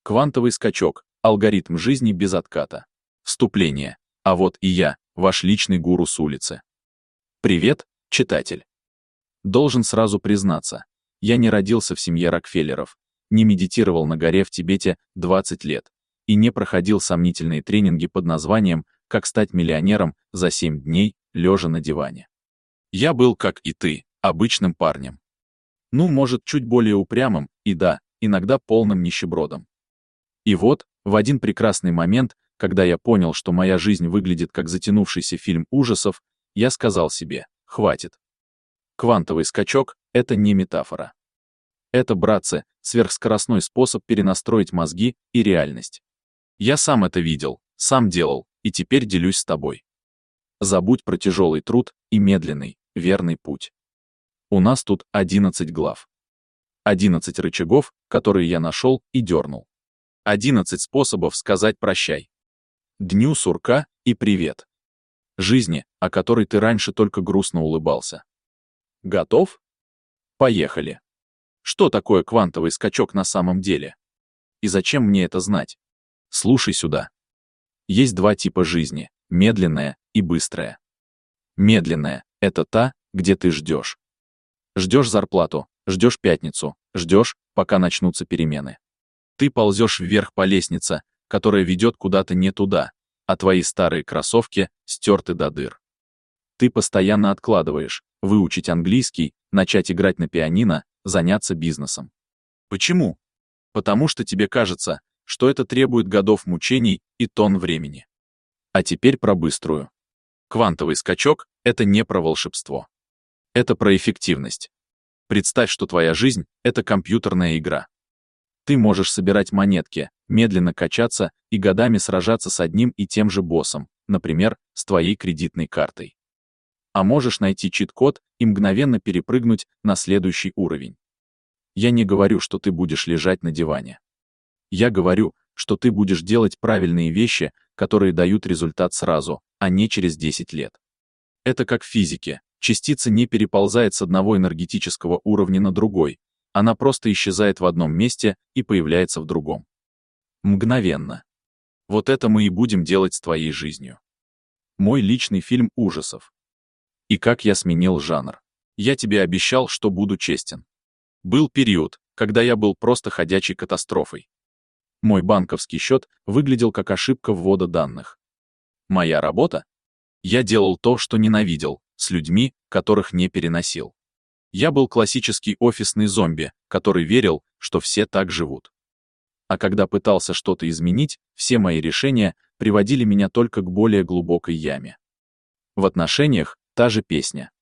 Квантовый скачок. Алгоритм жизни без отката. Вступление. А вот и я, ваш личный гуру с улицы. Привет, читатель. Должен сразу признаться, я не родился в семье Рокфеллеров, не медитировал на горе в Тибете 20 лет и не проходил сомнительные тренинги под названием «Как стать миллионером за 7 дней, лежа на диване». Я был, как и ты, обычным парнем. Ну, может, чуть более упрямым и, да, иногда полным нищебродом. И вот, в один прекрасный момент, когда я понял, что моя жизнь выглядит как затянувшийся фильм ужасов, я сказал себе: хватит. Квантовый скачок — это не метафора. Это, братцы, сверхскоростной способ перенастроить мозги и реальность. Я сам это видел, сам делал, и теперь делюсь с тобой. Забудь про тяжелый труд и медленный, верный путь. У нас тут 11 глав. 11 рычагов, которые я нашел и дернул. 11 способов сказать прощай. Дню сурка и привет. Жизни, о которой ты раньше только грустно улыбался. Готов? Поехали. Что такое квантовый скачок на самом деле? И зачем мне это знать? Слушай сюда. Есть два типа жизни — медленная и быстрая. Медленная — это та, где ты ждешь. Ждешь зарплату, ждешь пятницу, ждешь, пока начнутся перемены. Ты ползешь вверх по лестнице, которая ведет куда-то не туда, а твои старые кроссовки стерты до дыр. Ты постоянно откладываешь выучить английский, начать играть на пианино, заняться бизнесом. Почему? Потому что тебе кажется, что это требует годов мучений и тонн времени. А теперь про быструю. Квантовый скачок — это не про волшебство. Это про эффективность. Представь, что твоя жизнь — это компьютерная игра. Ты можешь собирать монетки, медленно качаться и годами сражаться с одним и тем же боссом, например, с твоей кредитной картой. А можешь найти чит-код и мгновенно перепрыгнуть на следующий уровень. Я не говорю, что ты будешь лежать на диване. Я говорю, что ты будешь делать правильные вещи, которые дают результат сразу, а не через 10 лет. Это как в физике. Частица не переползает с одного энергетического уровня на другой. Она просто исчезает в одном месте и появляется в другом. Мгновенно. Вот это мы и будем делать с твоей жизнью. Мой личный фильм ужасов. И как я сменил жанр. Я тебе обещал, что буду честен. Был период, когда я был просто ходячей катастрофой. Мой банковский счет выглядел как ошибка ввода данных. Моя работа? Я делал то, что ненавидел, с людьми, которых не переносил. Я был классический офисный зомби, который верил, что все так живут. А когда пытался что-то изменить, все мои решения приводили меня только к более глубокой яме. В отношениях та же песня.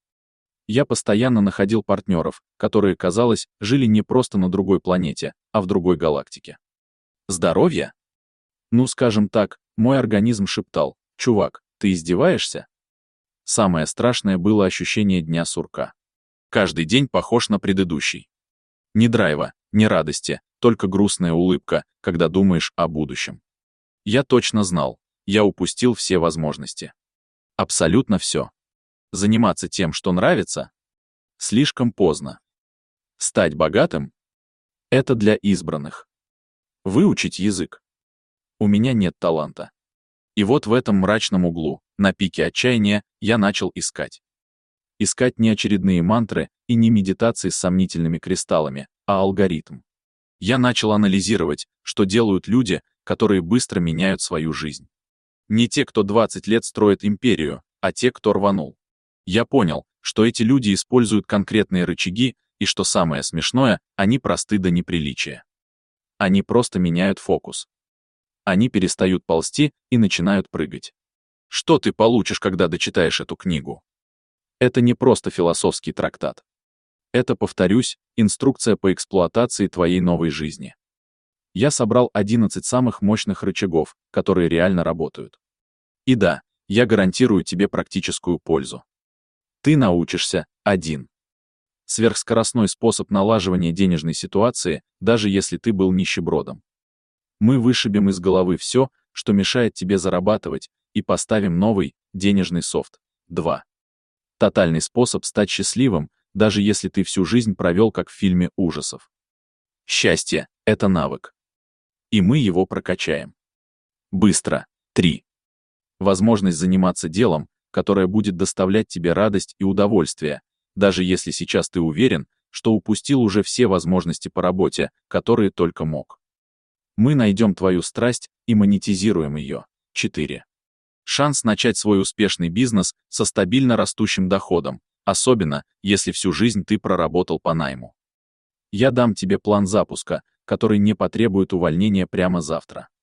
Я постоянно находил партнеров, которые, казалось, жили не просто на другой планете, а в другой галактике. Здоровье? Ну, скажем так, мой организм шептал: «Чувак, ты издеваешься?» Самое страшное было ощущение дня сурка. Каждый день похож на предыдущий. Ни драйва, ни радости, только грустная улыбка, когда думаешь о будущем. Я точно знал, я упустил все возможности. Абсолютно все. Заниматься тем, что нравится? Слишком поздно. Стать богатым? Это для избранных. Выучить язык? У меня нет таланта. И вот в этом мрачном углу, на пике отчаяния, я начал искать. Искать не очередные мантры и не медитации с сомнительными кристаллами, а алгоритм. Я начал анализировать, что делают люди, которые быстро меняют свою жизнь. Не те, кто 20 лет строит империю, а те, кто рванул. Я понял, что эти люди используют конкретные рычаги, и что самое смешное, они просты до неприличия. Они просто меняют фокус. Они перестают ползти и начинают прыгать. Что ты получишь, когда дочитаешь эту книгу? Это не просто философский трактат. Это, повторюсь, инструкция по эксплуатации твоей новой жизни. Я собрал 11 самых мощных рычагов, которые реально работают. И да, я гарантирую тебе практическую пользу. Ты научишься один. Сверхскоростной способ налаживания денежной ситуации, даже если ты был нищебродом. Мы вышибем из головы все, что мешает тебе зарабатывать, и поставим новый, денежный софт. 2. Тотальный способ стать счастливым, даже если ты всю жизнь провел как в фильме ужасов. Счастье — это навык. и мы его прокачаем. Быстро. 3. Возможность заниматься делом, которое будет доставлять тебе радость и удовольствие, даже если сейчас ты уверен, что упустил уже все возможности по работе, которые только мог. Мы найдем твою страсть и монетизируем ее. 4. Шанс начать свой успешный бизнес со стабильно растущим доходом, особенно если всю жизнь ты проработал по найму. Я дам тебе план запуска, который не потребует увольнения прямо завтра.